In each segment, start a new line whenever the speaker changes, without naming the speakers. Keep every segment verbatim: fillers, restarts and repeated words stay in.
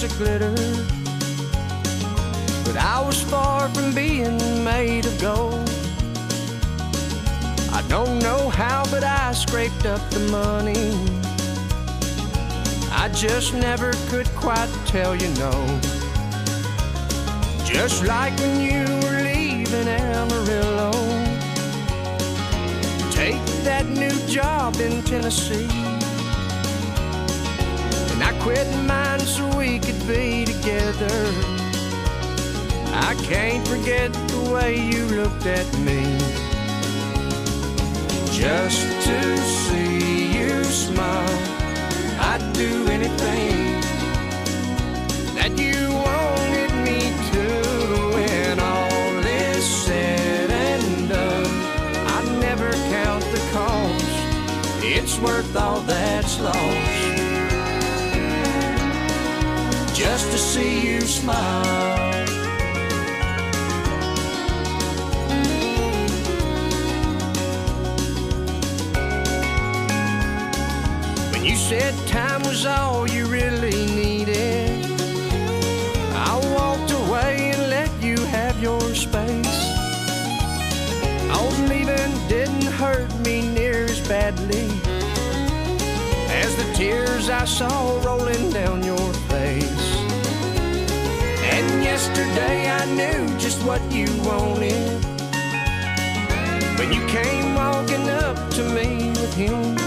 of glitter, but I was far from being made of gold. I don't know how, but I scraped up the money. I just never could quite tell you no. Just like when you were leaving Amarillo, take that new job in Tennessee, and I quit mine so we could be together. I can't forget the way you looked at me. Just to see you smile, I'd do anything that you wanted me to. When all is said and done, I never count the cost. It's worth all that's lost, just to see you smile. You said time was all you really needed, I walked away and let you have your space. Oh, leaving didn't hurt me near as badly as the tears I saw rolling down your face. And yesterday I knew just what you wanted when you came walking up to me with him.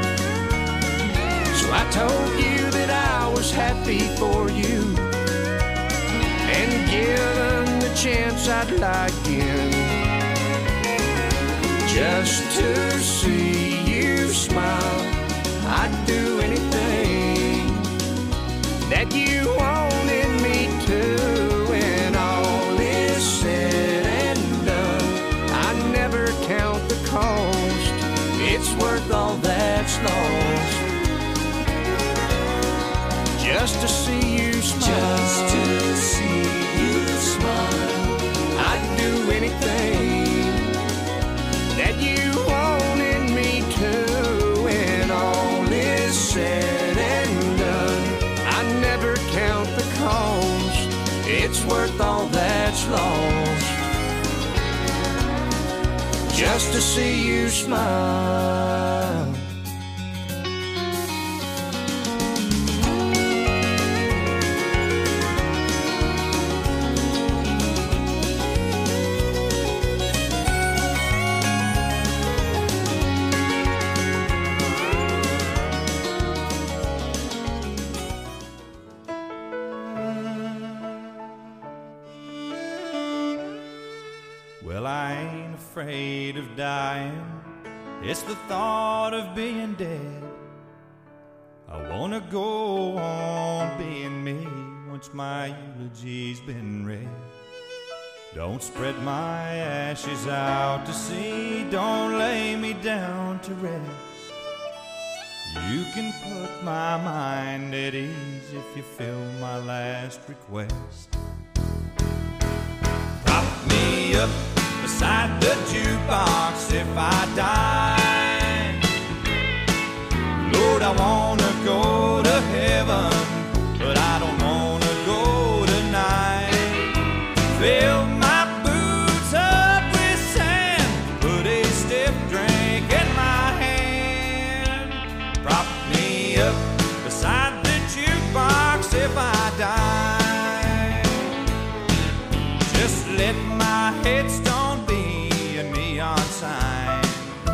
So I told you that I was happy for you, and given the chance I'd like in, just to see you smile. I'd do anything that you wanted me to. When all is said and done, I never count the cost. It's worth all that's lost, just to see you smile. Just to see you smile. I'd do anything that you wanted me to. When all is said and done, I never count the cost. It's worth all that's lost, just to see you smile.
Well, I ain't afraid of dying, it's the thought of being dead. I wanna go on being me once my eulogy's been read. Don't spread my ashes out to sea, don't lay me down to rest. You can put my mind at ease if you fill my last request. Prop me up beside the jukebox if I die. Lord, I wanna go to heaven, but I don't wanna go tonight. Fill my boots up with sand, put a stiff drink in my hand. Prop me up beside the jukebox if I die. Just let my headstone be a neon sign.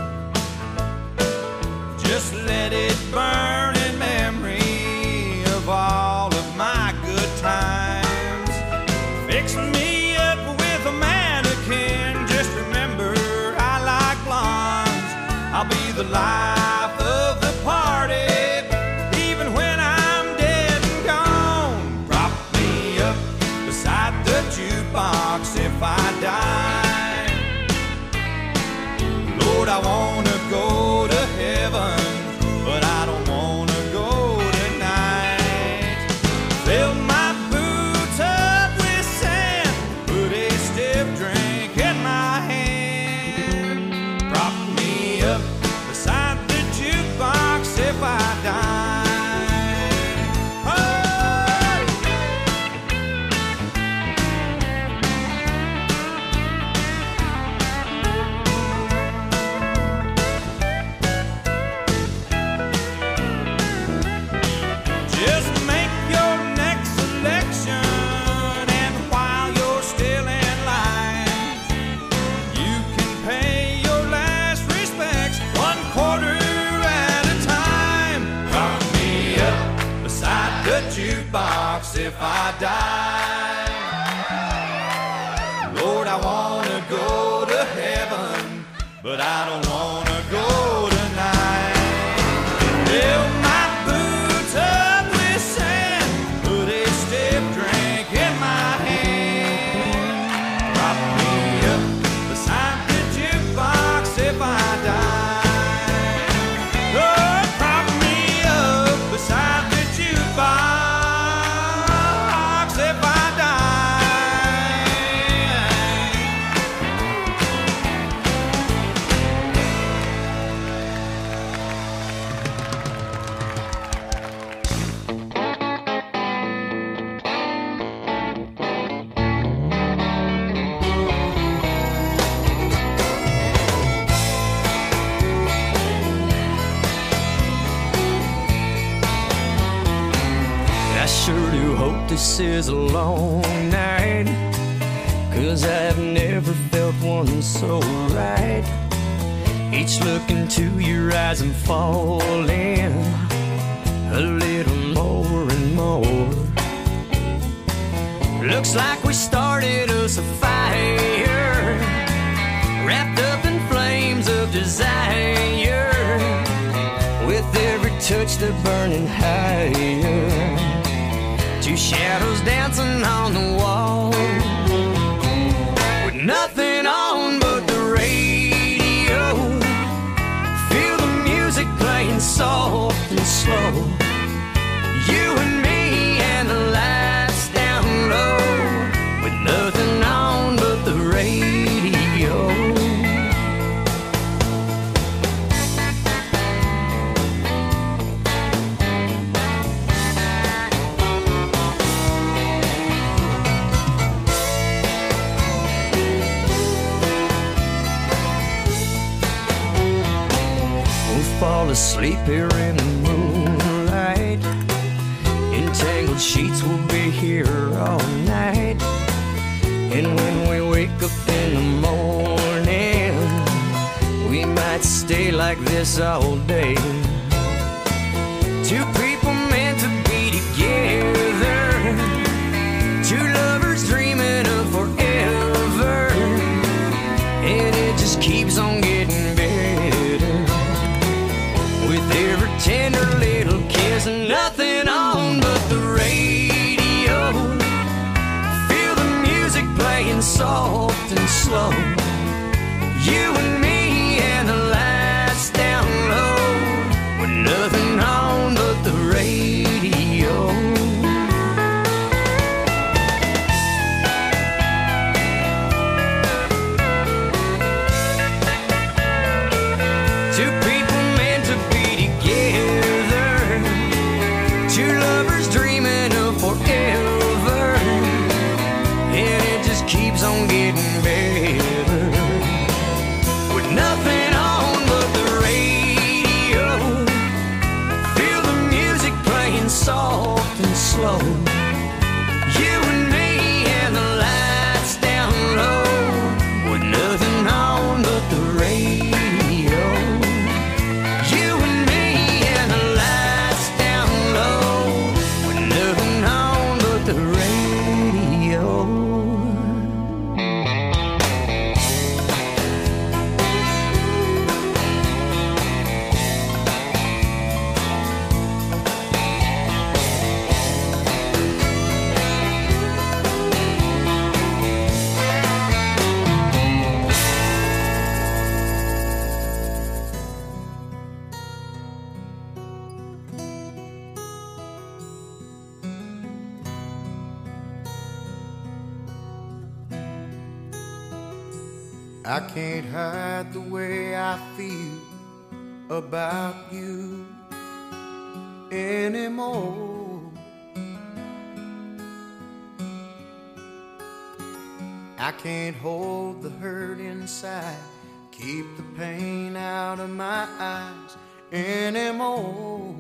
Just let it burn in memory of all of my good times. Fix me up with a mannequin, just remember I like blondes. I'll be the life of the party, even when I'm dead and gone. Prop me up beside the jukebox if I die. Lord, I wanna go to heaven, but I don't wanna go tonight. Fill my boots up with sand, put a stiff drink in my hand. Prop me up beside the I die. Lord, I wanna go to heaven, but I don't wanna go tonight. Fill my boots up with sand, put a stiff drink in my hand, prop me up beside the jukebox if I die. Oh, prop me up beside the jukebox if I
sure do hope this is a long night, 'cause I've never felt one so right. Each look into your eyes I'm falling a little more and more. Looks like we started us a fire, wrapped up in flames of desire, with every touch they're burning higher. Two shadows dancing on the wall, with nothing on but the radio. Feel the music playing soft and slow. You and me and the lights down low, with nothing on but the radio. Fall asleep here in the moonlight, entangled sheets will be here all night. And when we wake up in the morning, we might stay like this all day. Two people meant to be together, two lovers dreaming of forever, and it just keeps on getting better, with every tender little kiss and nothing on but the radio. Feel the music playing soft and slow. You and me and the lights down low, with nothing on but the radio. Two people meant to be together, two lovers dreaming of forever, and it just keeps on getting better, with nothing on but the radio. Feel the music playing soft and slow. You and me and the lights down low, with nothing on but the radio. You and me and the lights down low, with nothing on but the radio.
I can't hide the way I feel about you anymore. I can't hold the hurt inside, keep the pain out of my eyes anymore.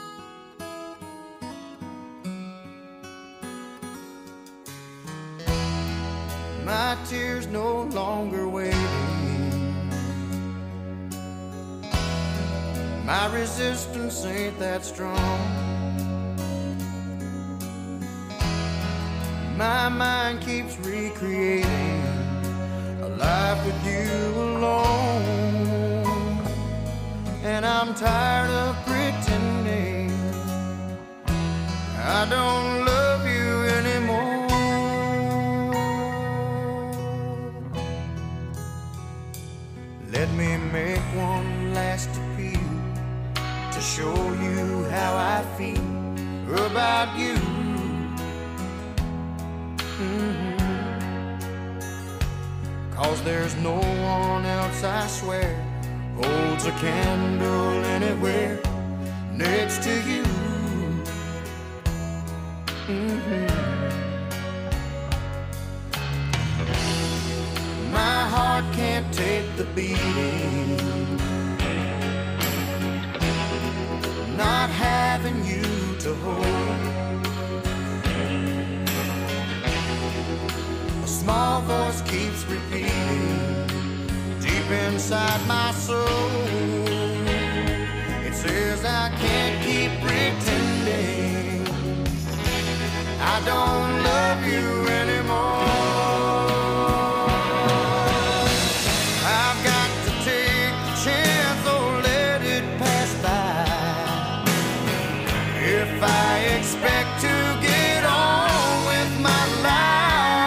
My tears no longer waiting, my resistance ain't that strong.
my mind keeps recreating a life with you alone. And I'm tired of pretending I don't love you anymore. Let me make one last appeal to show you how I feel about you. Mm-hmm. 'Cause there's no one else, I swear, holds a candle anywhere next to you. Mm-hmm. My heart can't take the beating, not having you to hold. A small voice keeps repeating deep inside my soul. It says I can't keep pretending I don't love you anymore. I've got to take the chance or let it pass by if I expect to get on with my life.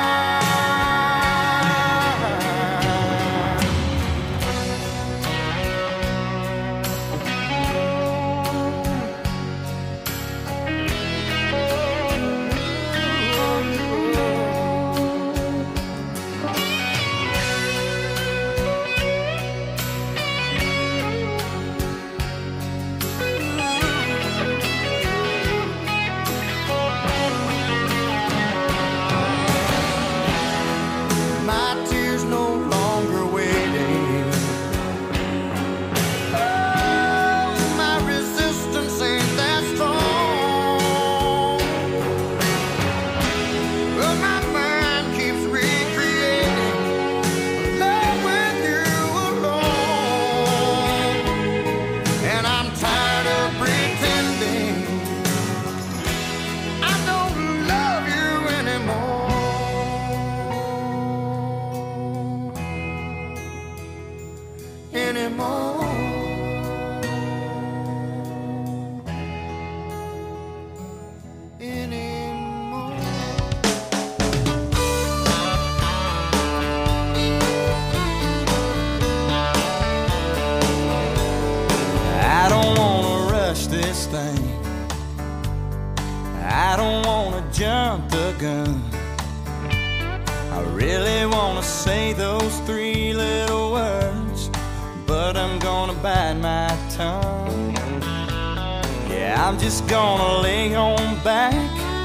I don't wanna jump the gun. I really wanna say those three little words, but I'm gonna bite my tongue. Yeah, I'm just gonna lay on back,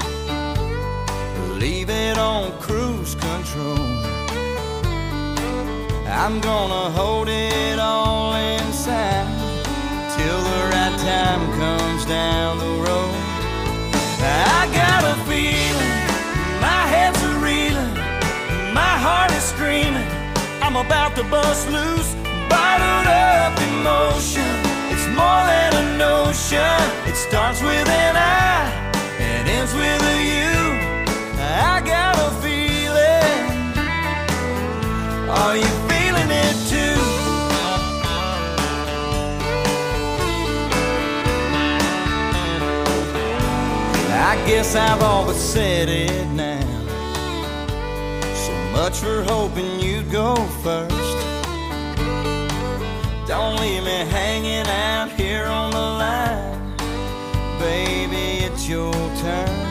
leave it on cruise control. I'm gonna hold it all inside till the right time comes down the road. I got a feeling, my head's a reeling, my heart is screaming, I'm about to bust loose, bottled up emotion. It's more than a notion, it starts with an I and ends with a you. I got a feeling, are you feeling it too? I guess I've all but said it now. So much for hoping you'd go first. Don't leave me hanging out here on the line. Baby, it's your turn.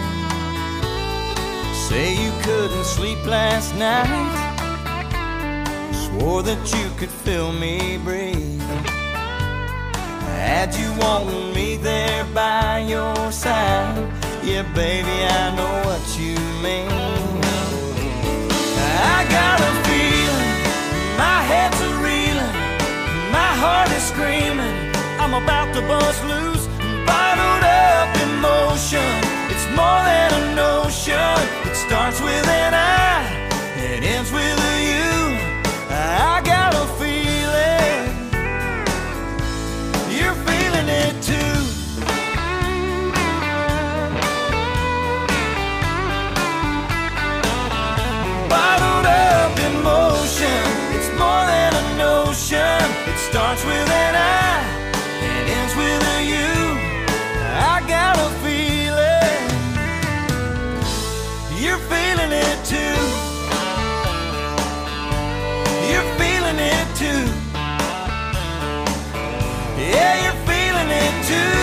Say you couldn't sleep last night, swore that you could feel me breathe. Had you wanting me there by your side, yeah, baby, I know what you mean. I got a feeling, my head's a reeling, my heart is screaming, I'm about to bust loose, bottled up emotion. It's more than a notion, it starts with an I, it ends with a you. I got a feeling, you're feeling it too.
Starts with an I and ends with a U. I got a feeling you're feeling it too. You're feeling it too. Yeah, you're feeling it too.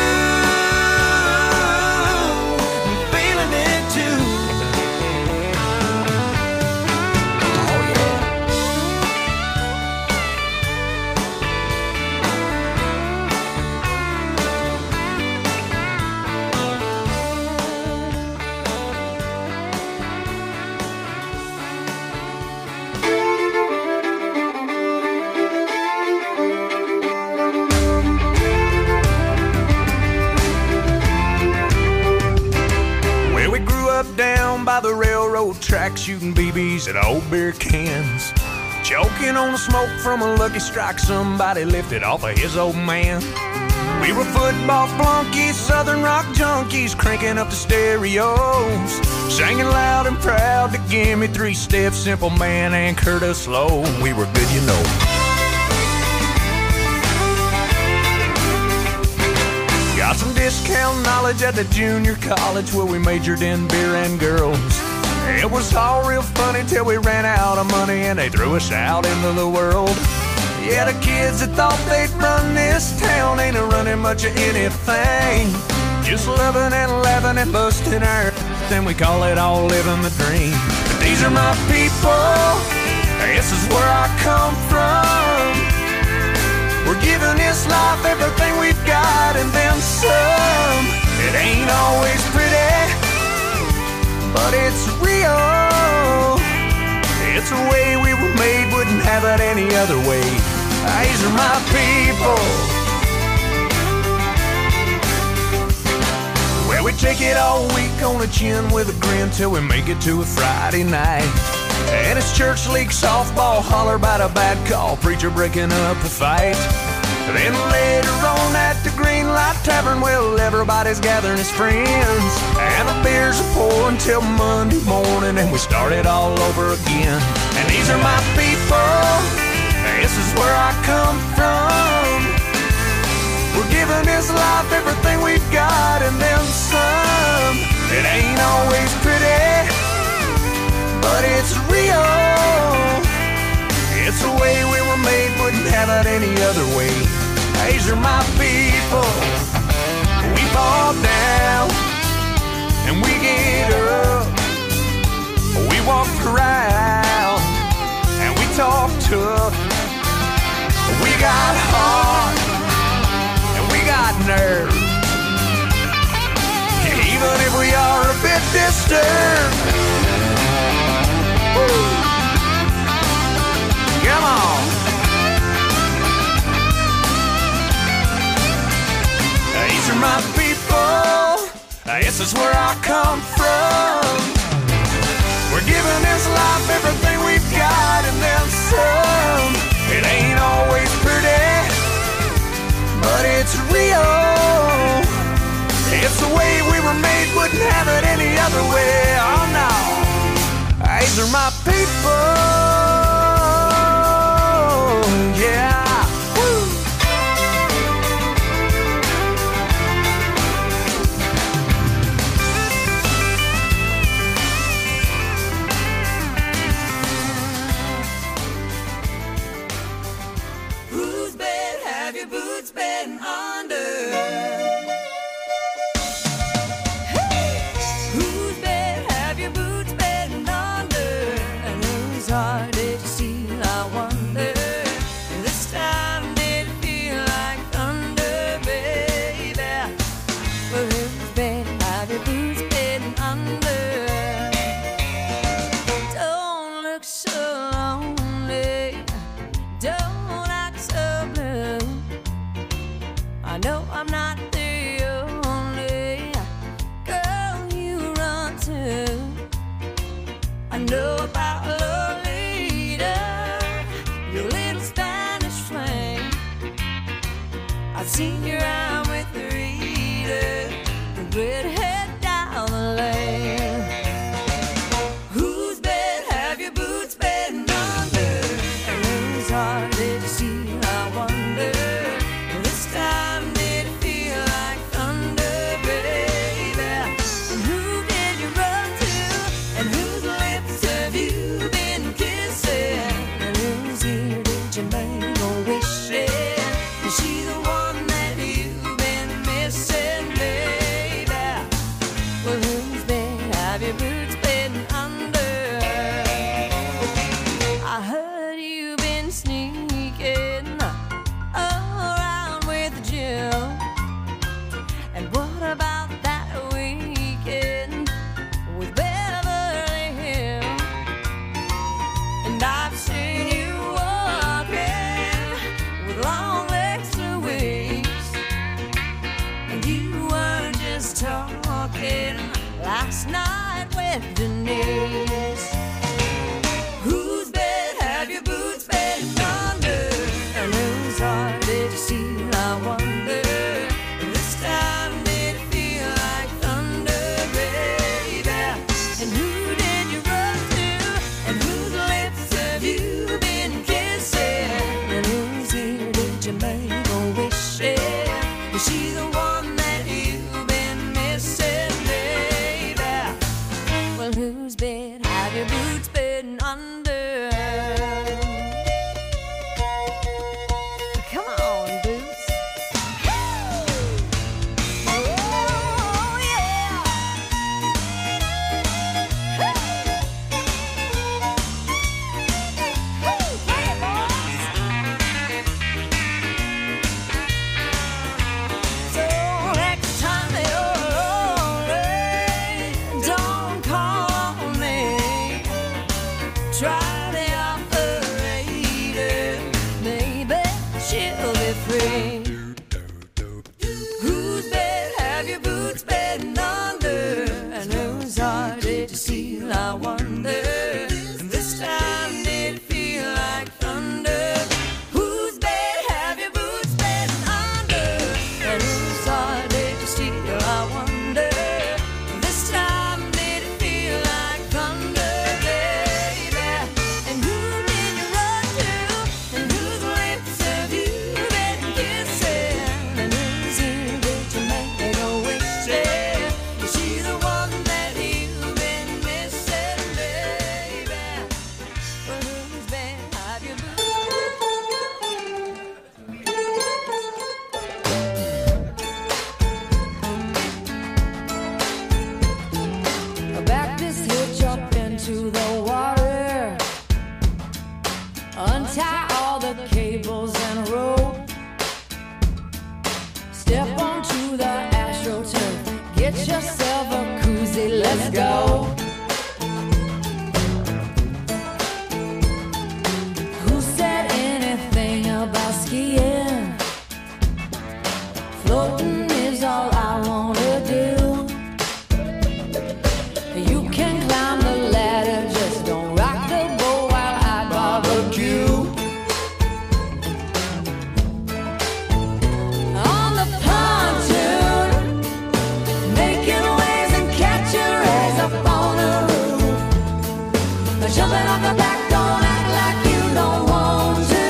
Feeling it too. Oh yeah. Down by the railroad track, shooting B Bs at old beer cans, choking on the smoke from a Lucky Strike somebody lifted off of his old man. We were football flunkies, southern rock junkies, cranking up the stereos, singing loud and proud to Give Me Three Steps, Simple Man, and Curtis Slow. We were good, you know. Got some discount knowledge at the junior college where we majored in beer and girls. It was all real funny till we ran out of money and they threw us out into the world. Yeah, the kids that thought they'd run this town ain't a-running much of anything. Just loving and laughing and busting our then we call it all living the dream. But these are my people, this is where I come from. We're giving this life everything we've got and then some. It ain't always pretty, but it's real. It's the way we were made, wouldn't have it any other way. These are my people. Well, we take it all week on the chin with a grin till we make it to a Friday night. And it's church league softball, holler about a bad call, preacher breaking up a fight. Then later on at the Green Light Tavern, well, everybody's gathering as friends, and the beers are pouring till Monday morning, and we start it all over again. And these are my people, this is where I come from. We're giving this life everything we've got and then some. It ain't always pretty, but it's real. It's the way we were made, wouldn't have it any other way. These are my people. We fall down and we get up. We walk around and we talk tough. We got heart and we got nerve, even if we are a bit disturbed. Woo. Come on. These are my people. This is where I come from. We're giving this life everything we've got and then some. It ain't always pretty, but it's real. It's the way we were made, wouldn't have it any other way. Oh no. These are my people. Yeah. Woo. Whose bed have your boots been under? Whose bed have your boots been under? And whose heart did you steal, I wonder? This time did it feel like thunder, baby? Well, whose bed have your boots been under? Don't look so lonely, don't act so blue. I know I'm not the only girl you run to. I know about Lolita, your little Spanish flame. I've seen you around with Rita, the redhead down the lane. Whose bed have your boots been under? And whose heart did you steal, I wonder?
Untie all the cables and rope. Step onto the AstroTurf. Get yourself a koozie, let's go. Who said anything about skiing? Floating is all I wanna do. You can climb the ladder, just don't rock the boat while I barbecue. On the pontoon, making waves and catching rays up on the roof. Jumping off the back, don't act like you don't want to.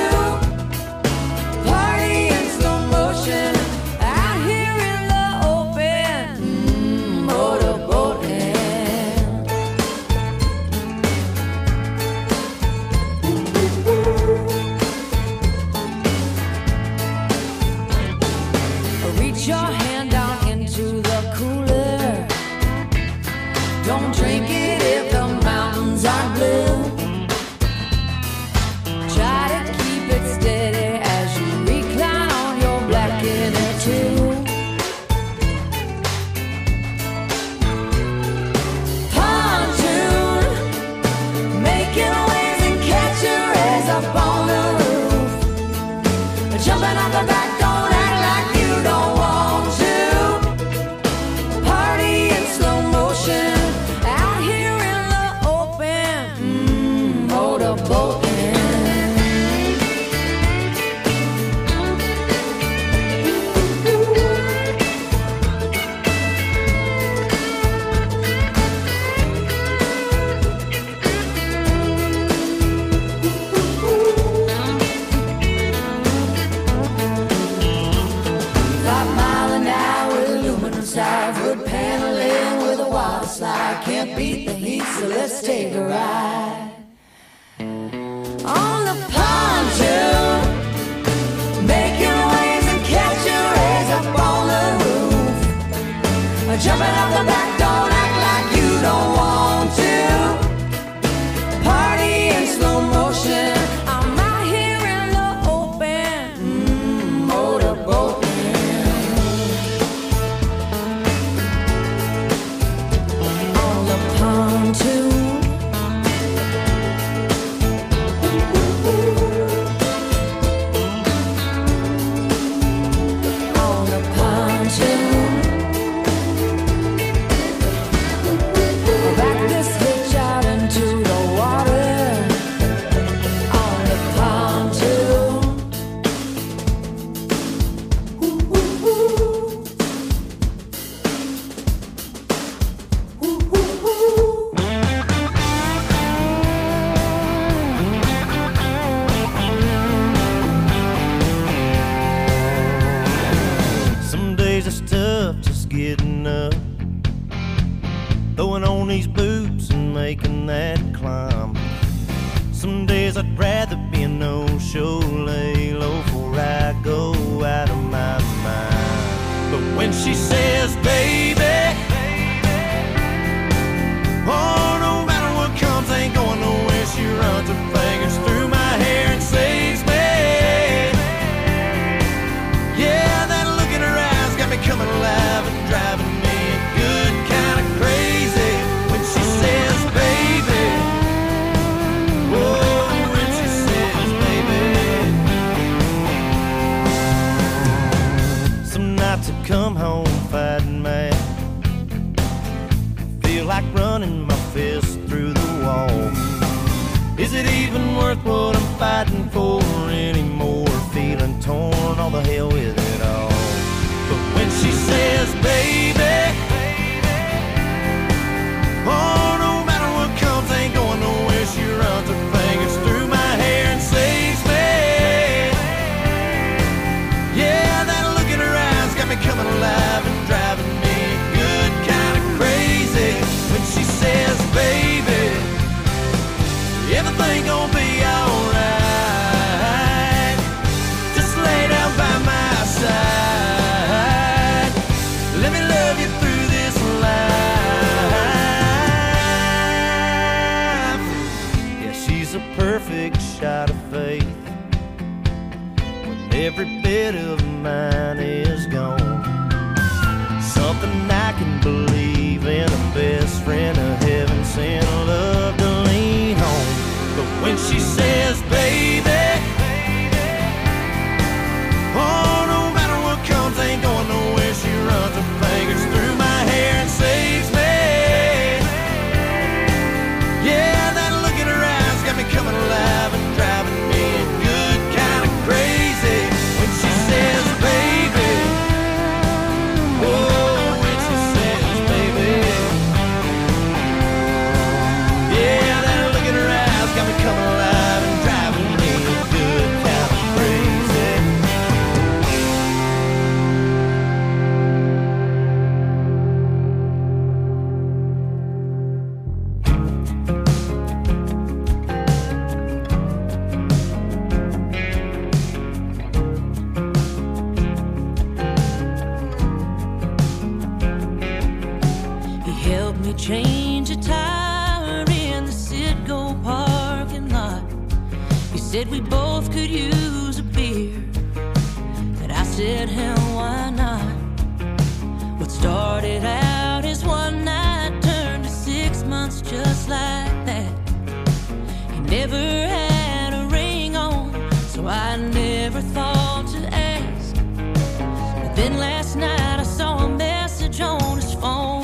Party in slow motion out here in the open. Mm, motorboating. Reach your hand down into the cooler. Don't drink it if the mountains are blue. Try to keep it steady as you recline on your black inner tube. Pontoon, making waves and catching rays up on the roof. Jumping off the back, don't act like you don't want to. Party in slow motion out here in the open. Mm, motorboating. Five mile an hour aluminum side, wood paneling with a water slide. Can't beat the heat, so let's take a ride. On the pontoon, making waves and catching rays up on the roof. Jumping off the back, don't act like you don't want to. Party in slow motion, I'm out here in the open. Mm, motorboating. On the pontoon. On the pontoon. Back this hitch out into the water. On the pontoon.
Some days it's tough just getting up, throwing on these boots and making that climb. Some days I'd rather be a no-show, lay low before I go out of my mind. But when she says, baby, oh, no matter what comes, ain't going nowhere. She runs her fingers through my hair and saves me. Yeah, that look in her eyes got me coming alive and driving me good kind of crazy. When she says, baby, oh, when she says, baby. Some nights I come home fighting mad, feel like running my fist through the wall. Is it even worth what I'm fighting for anymore? Feeling torn, all the hell with it all. But when she says, baby, oh, no matter what comes, ain't going nowhere. She runs her fingers through my hair and saves me. Yeah, that look in her eyes got me coming alive and driving me good kind of crazy. When she says, baby, everything gon' be alright. Just lay down by my side. Let me love you through this life. Yeah, she's a perfect shot of faith.
every bit of mine is gone. Something I can believe in, a best friend of heaven sent, love to lean on. But when she says, baby, oh, no matter what comes, ain't going nowhere. She runs her fingers through my hair and saves me. Yeah, that look in her eyes got me coming alive and driving me good, kind of crazy. When she says, baby, oh, when she says, baby, yeah, that look in her eyes got me coming alive and driving me good, kind of crazy.
He helped me change a tire in the Citgo parking lot. He said we both could use a beer, and I said, hell, why not? What started out as one night turned to six months just like that. He never had a ring on, so I never thought to ask. But then last night I saw a message on his phone.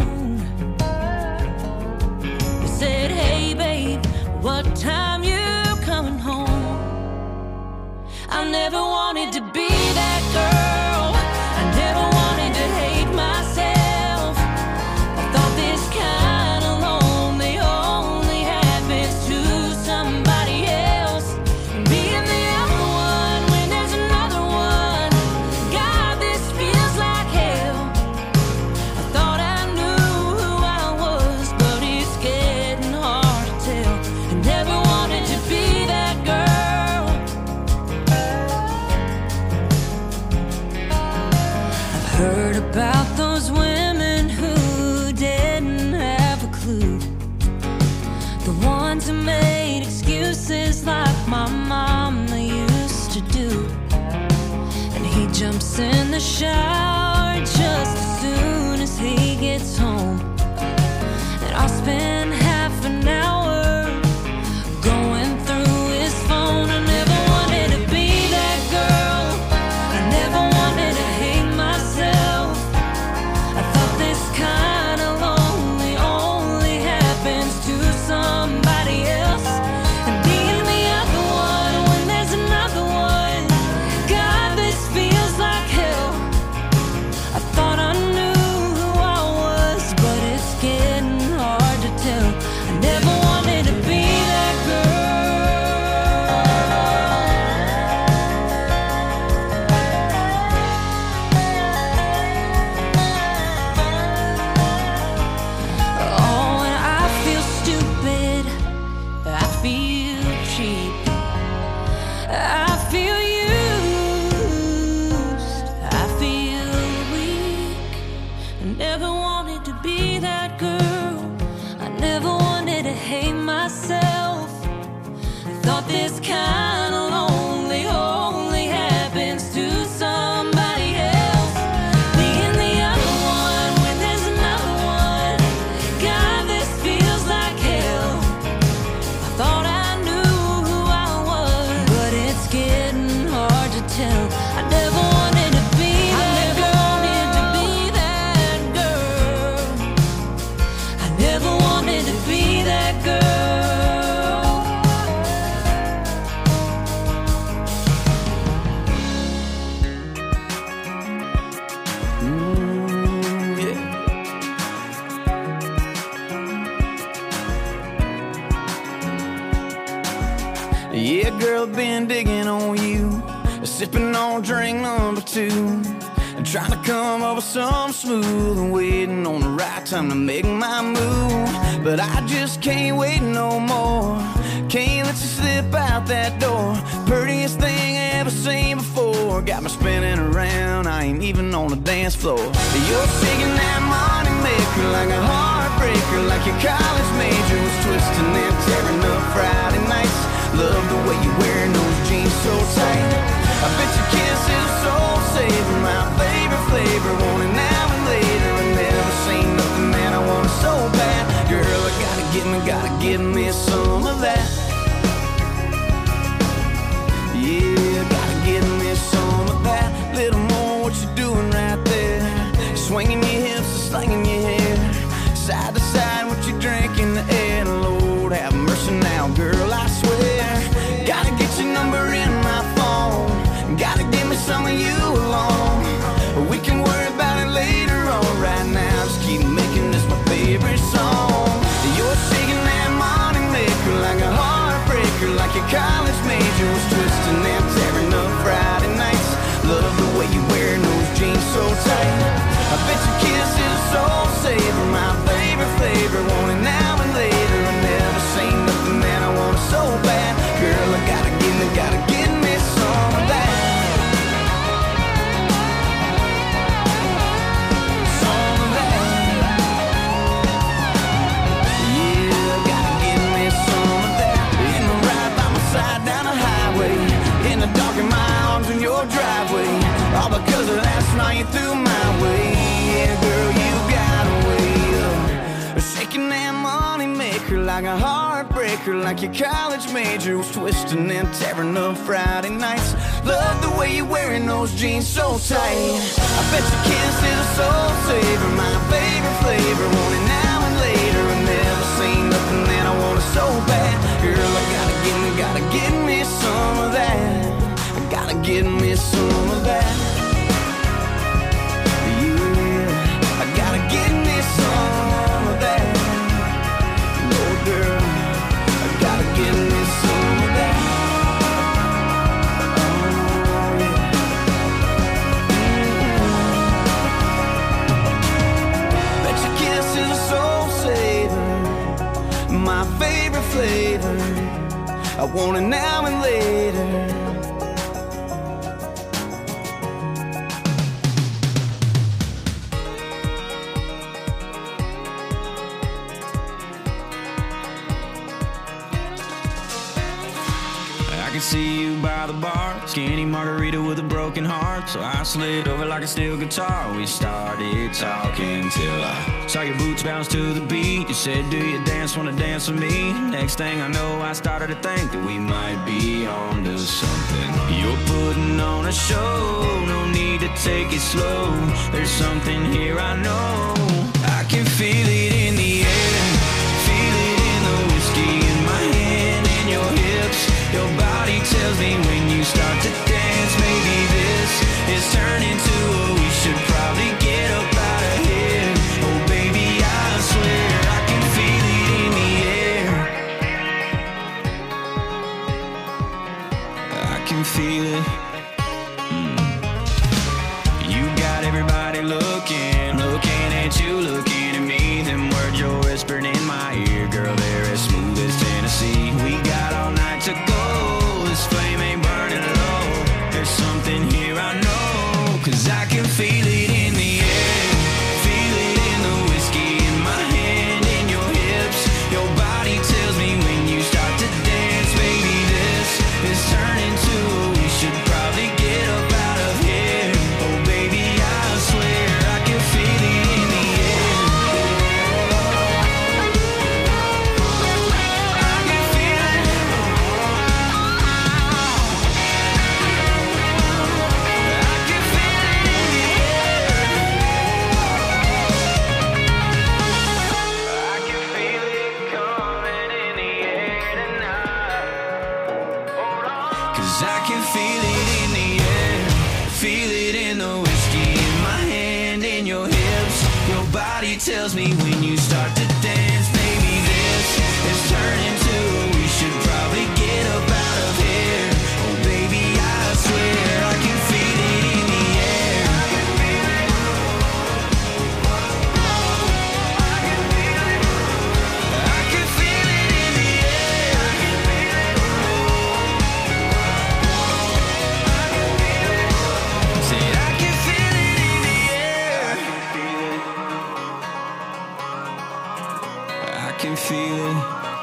He said, hey babe, what time you coming home? I never wanted to be that girl. I never wanted to hate myself. I thought this kind of lonely only happens to somebody else. And being the other one when there's another one, God, this feels like hell. I thought I knew who I was, but it's getting hard to tell. I never wanted to be that girl. I've heard about those women who didn't have a clue, the ones who made excuses like my mama used to do. And he jumps in the shower just as soon as he gets home, and I'll spend half an hour going through his phone. I never wanted to be that girl. I never wanted to hate myself. I thought this kind of lonely only happens to somebody else. And being the other one when there's another one, God, this feels like hell. I thought I knew who I was, but it's getting hard to tell. I never wanted to be that Oh, and I feel stupid. I feel cheap. I feel used. I feel weak. I never wanted to be that girl. I never wanted to hate myself. I thought this kind of lonely only happens to somebody else. Being the other one when there's another one, God, this feels like hell. I thought I knew who I was, but it's getting hard to tell. I never wanted to be that girl. To be that girl. I never wanted to be that girl.
Mm, yeah. Yeah, girl, been digging on you, sipping on drink number two, and trying to come up with something smooth and waiting on the right time to make my move. But I just can't wait no more. Can't let you slip out that door. Prettiest thing I ever seen before. Got me spinning around, I ain't even on the dance floor. You're singing that money maker like a heartbreaker, like your college major was twisting and tearing up Friday nights. Love the way you're wearing those jeans so tight. I bet you kiss I bet your kiss is a soul saver, my favorite flavor. Want it now and later. I never seen nothing that I want so bad. Girl, I gotta get me, gotta get me some of that. Some of that. Yeah, I gotta get me some of that. In the ride by my side down the highway, in the dark in my arms in your driveway, all because of last night you threw my way. Yeah, girl, you got a way of shaking that money maker like a heartbreaker, like your college major was twisting and tearing up Friday nights. Love the way you're wearing those jeans so tight. I bet your kiss is a soul saver, my favorite flavor. Want it now and later. I've never seen nothing that I want so bad. Girl, I gotta get me, gotta get me some of that. I gotta get me some of that. Yeah, I gotta get me some of that. No, girl, I gotta get me some of that. Oh, yeah. Mm-hmm. Bet your kiss is a soul saver, my favorite flavor. I want it now and later.
I can see you by the bar, skinny margarita with a broken heart. So I slid over like a steel guitar. We started talking till I saw your boots bounce to the beat. You said, do you dance, wanna dance with me? Next thing I know, I started to think that we might be on to something. You're putting on a show, no need to take it slow. There's something here I know. I can feel it in the air, feel it in the whiskey in my hand and your hips. Your body tells me when you start to dance, maybe this is turning to a we should probably get up out of here. Oh baby, I swear I can feel it in the air. I can feel it. Mm. You got everybody looking, looking at you, looking at me. Them words you're whispering in my ear, girl, they're as smooth as Tennessee. We got all night to go. This flame ain't burning low. There's something here I know, 'cause I can feel it in the air, feel it in the whiskey in my hand and your hips. Your body tells me when you start to dance, baby, this is turning to a we should probably get up out of here. Oh baby, I swear I can feel it in the air. I can feel it. I can feel it in the air, feel it in the whiskey in my hand and your hips. Your body tells me when you start to dance, baby, this is turning to we should probably get up out of here. Oh baby, I swear I can feel it in the air. I can feel it. I can feel it. I can feel it in the air. I can feel it. Said I can feel it in the air. I can feel it.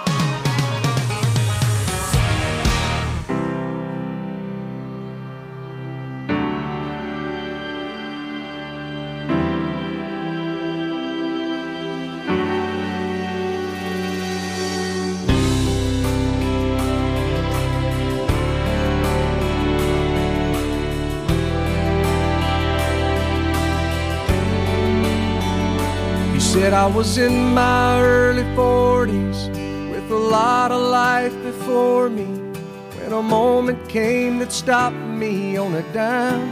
Said I was in my early forties with a lot of life before me, when a moment came that stopped me on a dime.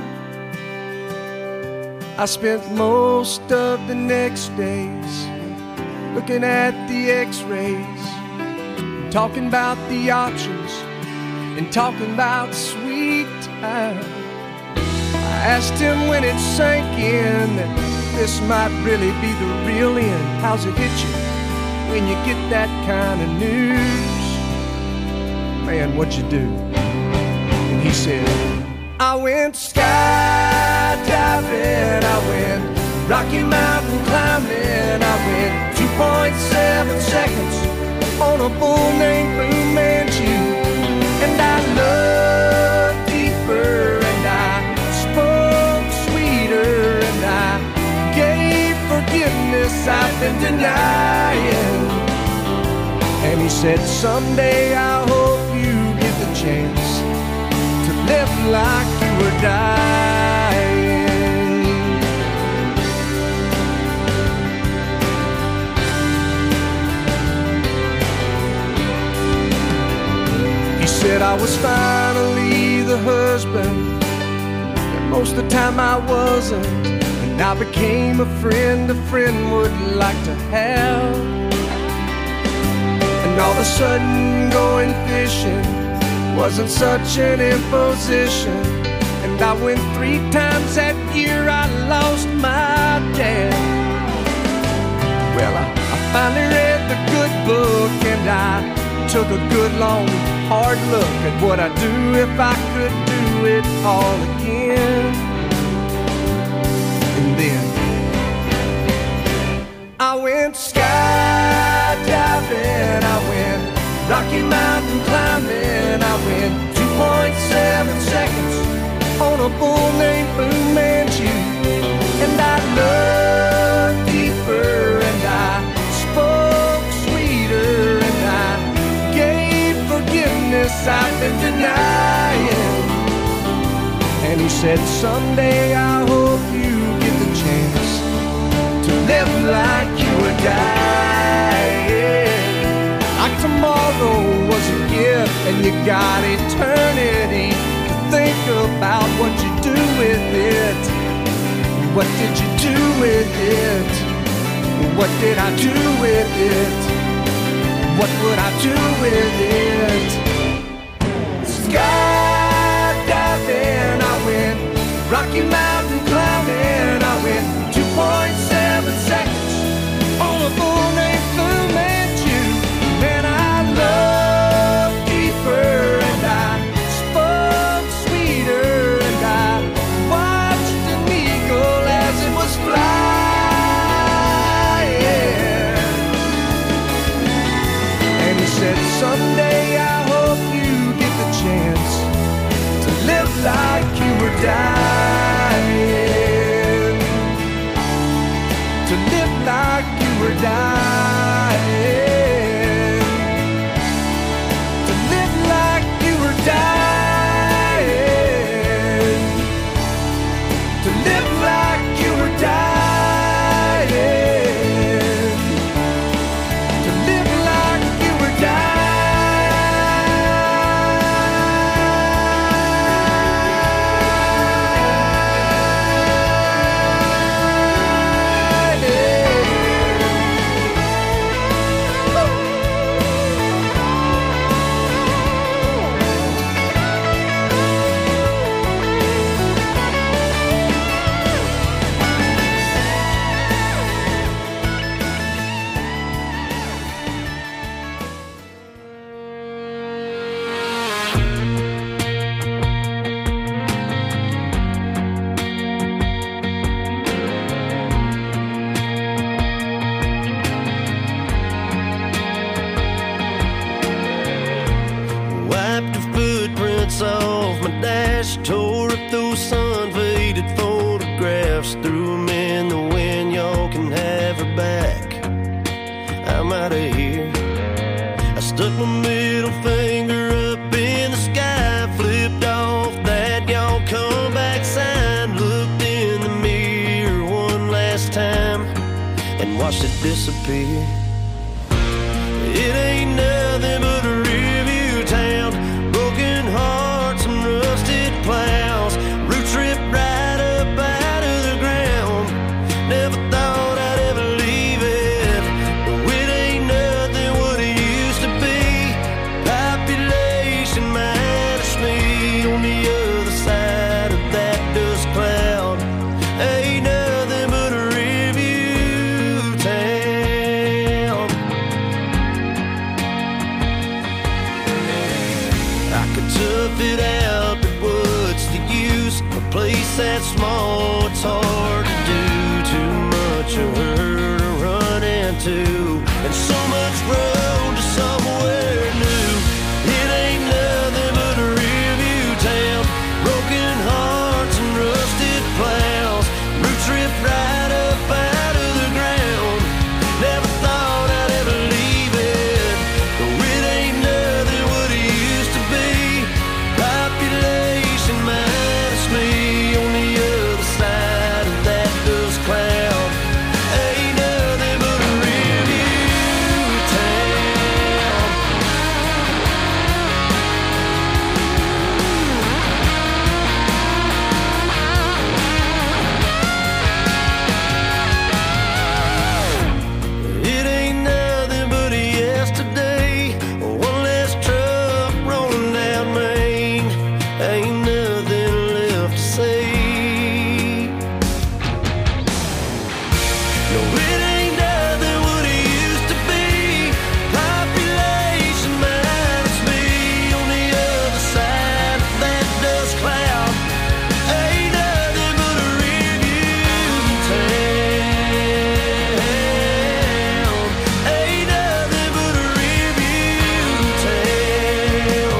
I spent most of the next days looking at the x-rays, talking about the options and talking about sweet time. I asked him when it sank in that this might really be the real end. How's it hit you when you get that kind of news? Man, what'd you do? And he said, I went skydiving, I went Rocky Mountain climbing, I went two point seven seconds on a bull named Fu Manchu. And I loved deeper, and I spoke sweeter, and I gave forgiveness I've been denying. And he said, someday I hope you get the chance to live like you were dying. He said I was finally the husband, and most of the time I wasn't. And I became a friend a friend would like to have. And all of a sudden going fishing wasn't such an imposition. And I went three times that year, I lost my dad. Well, I, I finally read the good book, and I took a good long hard look at what I'd do if I could do it all again. And then I went skydiving, I went Rocky Mountain climbing, I went two point seven seconds on a bull named Fu Manchu. And I looked deeper, and I spoke sweeter, and I gave forgiveness I've been denying. And he said, someday I hope you get the chance to live like you were dying. Like tomorrow was a gift, and you got eternity to think about what you do with it. What did you do with it? What did I do with it? What would I do with it? Skydiving, I went Rocky Mountain climbing, I went two point seven seconds on a bull named Fu Manchu. Man, I loved deeper, and I spoke sweeter, and I watched an eagle as it was flying. And he said, someday I hope you get the chance to live like you were dying. To live like you were dying. To live like you were dying. To live like you were dying. To live like you were dying.
Wiped the footprints off my dash, tore up those sun-faded photographs, threw them in the wind. Y'all can have her back. I'm out of here. I stuck my middle finger up in the sky, flipped off that y'all come back sign, looked in the mirror one last time, and watched it disappear. It ain't nothing but a review town, broken hearts and rusted plows, roots ripped right up out of the ground. Never thought I'd ever leave it, but it ain't nothing what it used to be. Population minus me on the other side of that dust cloud. Ain't nothing but a review small, it's hard to do. Too much of her to run into, and so much road to somewhere new. It ain't nothing but a rearview town. Broken hearts and rusted plows. Roots ripped right up out of the ground. Never thought I'd ever leave it. Though it ain't nothing what it used to be. Population minus me on the other side of that dust cloud. Ain't nothing but a rearview town. It ain't nothing but a yesterday. One less truck rolling down Main. Ain't nothing left to say. No, it ain't nothing what it used to be. Population minus me on the other side of that dust cloud. Ain't nothing but a rearview town. Ain't nothing but a rearview town.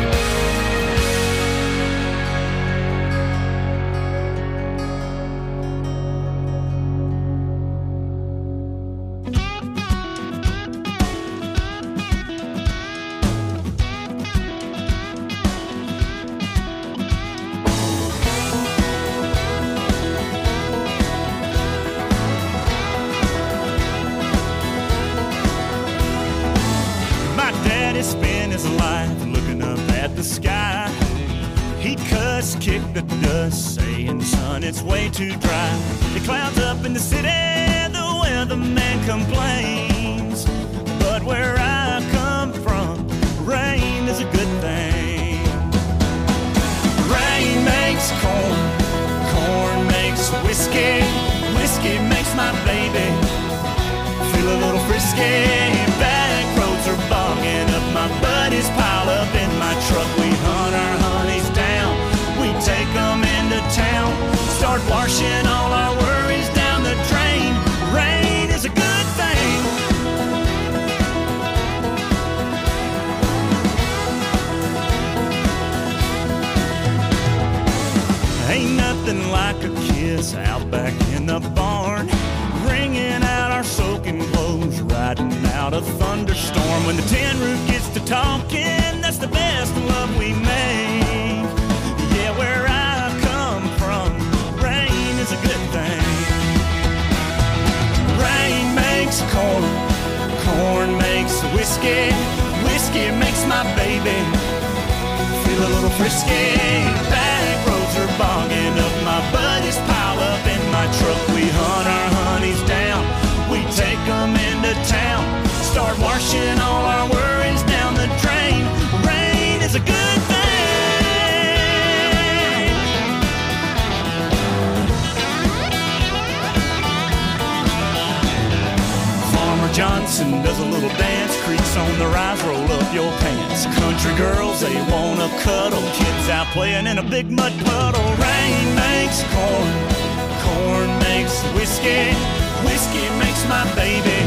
My daddy spent his life looking up at the sky. He'd cuss, kick the dust, saying, son, it's way too dry. It clouds up in the city, the weatherman complains. But where I come from, rain is a good thing. Rain makes corn, corn makes whiskey, whiskey makes my baby feel a little frisky. Back roads are bogging up, my buddies pile up in my truck. We hunt our honeys down, we take them into town, start washing all our worries down the drain. Rain is a good thing. Ain't nothing like a kiss out back in the barn, wringing out our soaking clothes, riding out a thunderstorm. When the tin roof gets to talking, that's the best love we make. Yeah, where I come from, rain is a good thing. Rain makes corn, corn makes whiskey, whiskey makes my baby feel a little frisky. Back roads are bogging up, my buddies pile up in my truck. We hunt our honeys down, we take them into town, start washing all our worries down the drain. Rain is a good thing. Farmer Johnson does a little dance, creaks on the rise, roll up your pants. Country girls, they wanna cuddle, kids out playing in a big mud puddle. Rain makes corn, corn makes whiskey, whiskey makes my baby.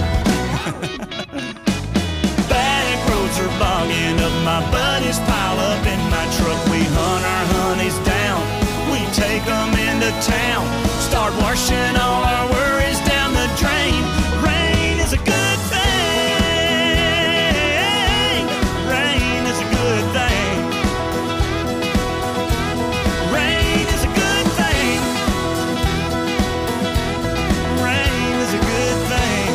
Back roads are bogging up, my buddies pile up in my truck. We hunt our honeys down, we take them into town, start washing all our worries down the drain. Rain is a good thing. Rain is a good thing. Rain is a good thing. Rain is a good thing.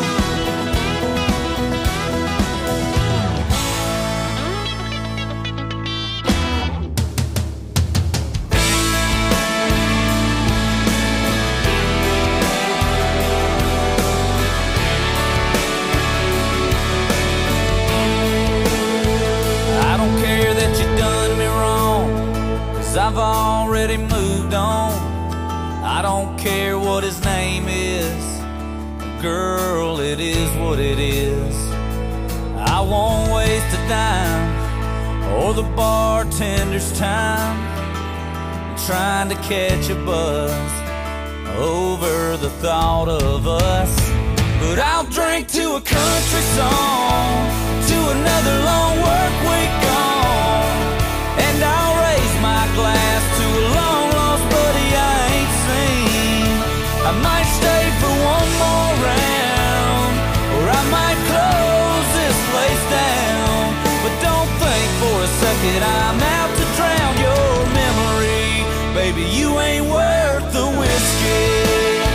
I've already moved on. I don't care what his name is, girl, it is what it is. I won't waste a dime or the bartender's time trying to catch a buzz over the thought of us. But I'll drink to a country song, to another long work week gone, and I'll raise my glass to a long lost buddy I ain't seen. I might stay for one more round, or I might close this place down. But don't think for a second I'm out to drown your memory. Baby, you ain't worth the whiskey.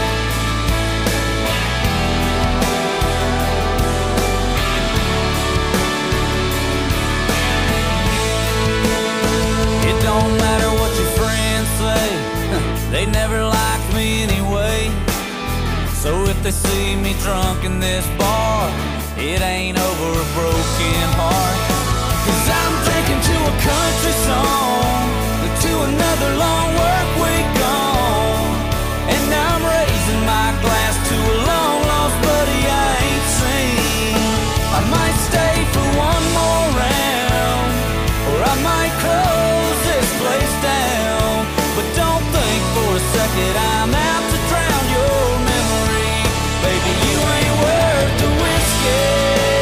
It don't matter what your friends say, they never liked me anyway. So if they see me drunk in this bar, it ain't over a broken heart. Cause I'm drinking to a country song, to another long work week gone, and I'm raising my glass to a long lost buddy I ain't seen. I might stay for one more round, or I might close this place down. But don't think for a second I'm out to drown your memory. Baby, you ain't worth the whiskey.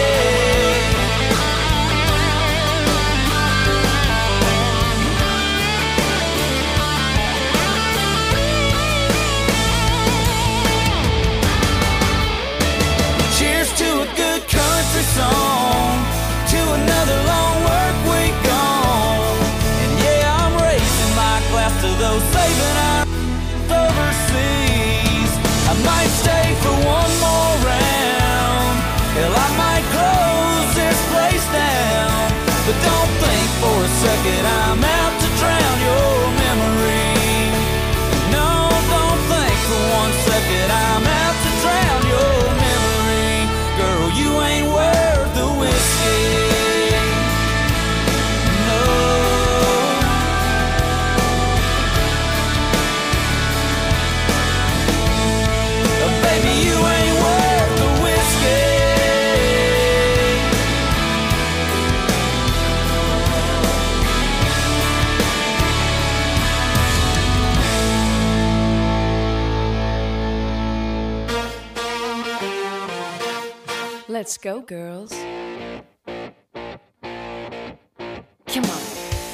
Song to another long work week gone, and yeah, I'm raising my glass to those saving our overseas. I might stay for one more round, hell, I might close this place down. But don't think for a second I'm out to drown your memory. No, don't think for one second I'm out to drown your memory. Girl, you ain't worth the whiskey. No. Baby, you ain't worth the whiskey.
Let's go, girls. Come on.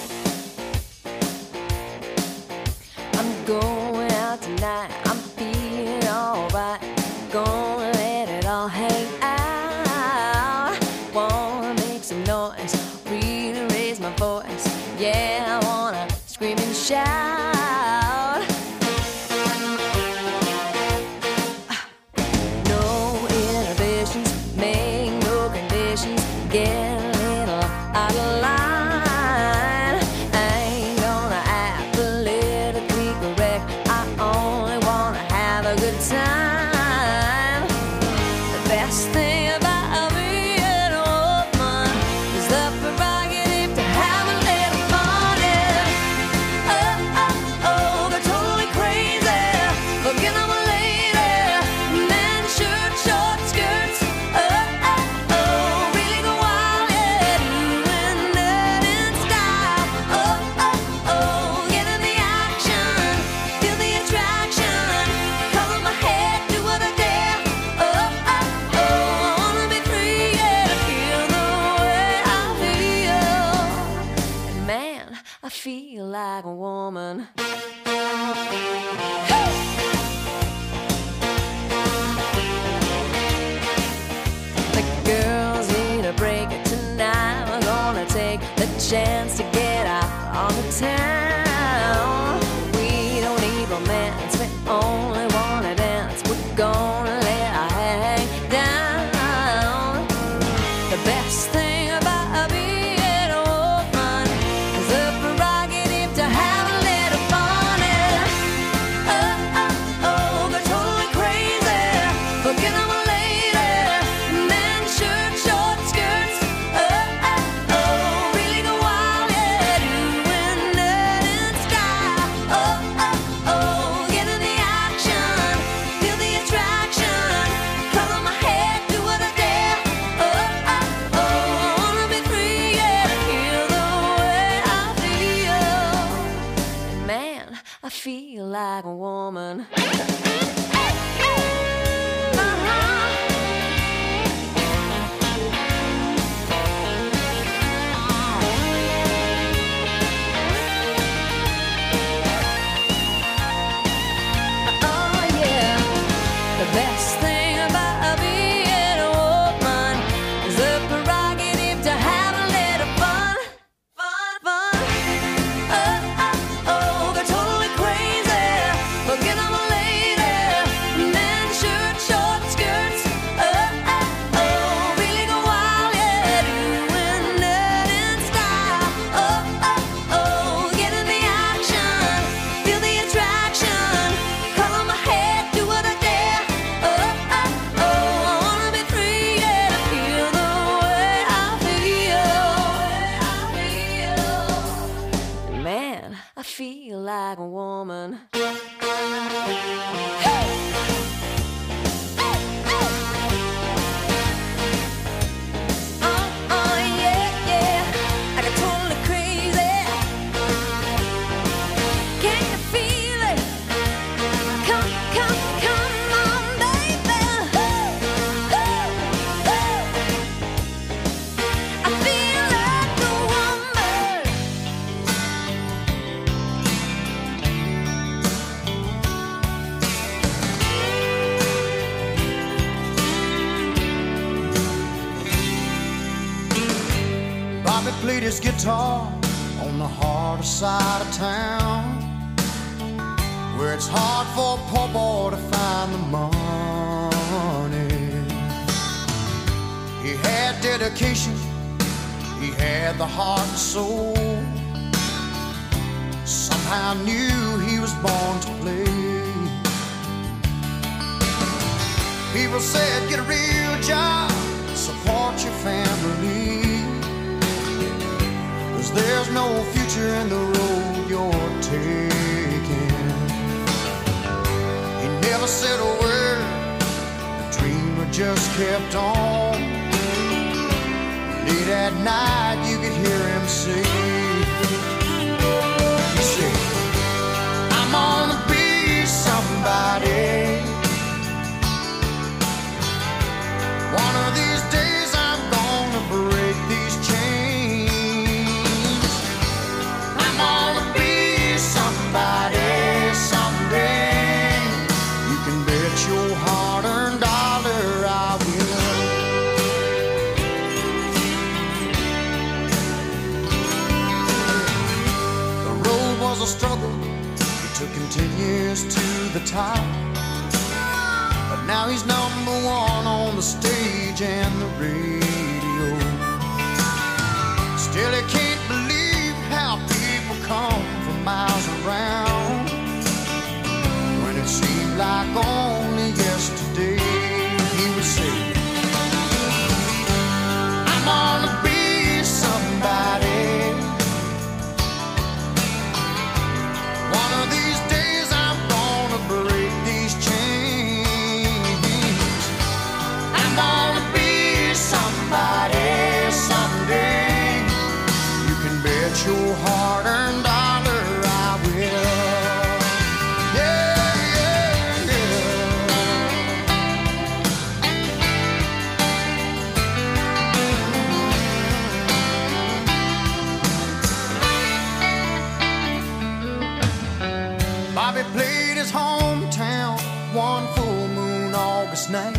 I'm going out tonight. I'm feeling alright. Gonna let it all hang out. Wanna make some noise, really raise my voice. Yeah, I wanna scream and shout. Get a little out of line. I ain't gonna act politically correct. I only wanna have a good time. The best thing about being a woman is the prerogative to have a little fun. Yeah. Oh, oh, oh, they're totally crazy. Looking at my lady, man, shirt, short skirts. Oh, oh, oh. I feel like a woman. Hey! The girls need a break tonight. We're gonna take the chance to get out on the town. We don't need romance, we only wanna dance. We're gonna let our hair hang down. The best thing about being Man, I feel like a woman. I feel like a woman.
Played his guitar on the harder side of town, where it's hard for a poor boy to find the money. He had dedication, he had the heart and soul. Somehow knew he was born to play. People said, get a real job, support your family, 'cause there's no future in the road you're taking. He never said a word, the dreamer just kept on. Late at night you could hear him say, he said, I'm gonna be somebody. One of these days I'm gonna break these chains. I'm gonna be somebody someday. You can bet your hard-earned dollar I will. The road was a struggle, it took him ten years to the top. But now he's number one on the stage and the radio. Still he can't believe how people come from miles around, when it seemed like only yesterday he would say, I'm gonna be somebody. One of these days I'm gonna break these chains. I'm gonna be somebody someday. You can bet your hard-earned dollar I will. Yeah, yeah, yeah. Bobby played his hometown one full moon August night,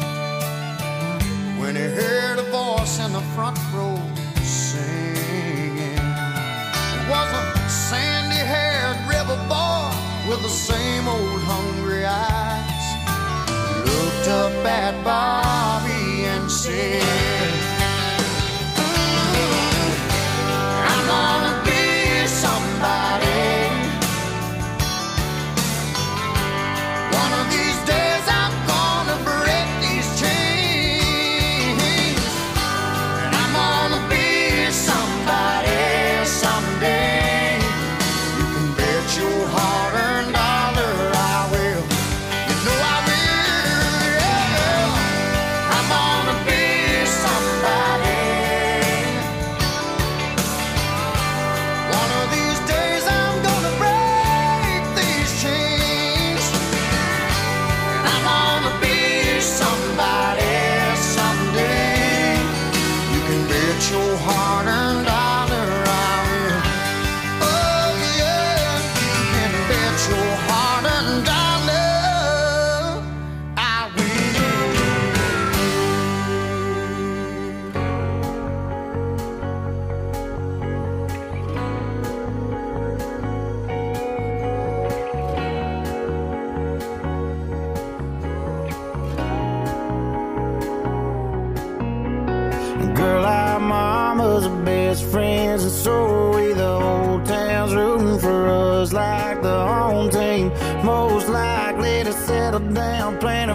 when he heard a voice in the front row singing. It was a sandy-haired rebel boy with the same old hungry eyes. He looked up at Bobby and said, I'm gonna be somebody. One of these days I'm gonna break these chains. And I'm gonna be somebody someday. You can bet your hard-earned dollar I will. You know I will, yeah. I'm gonna be
best friends, and so are we. The whole town's rooting for us like the home team. Most likely to settle down, playing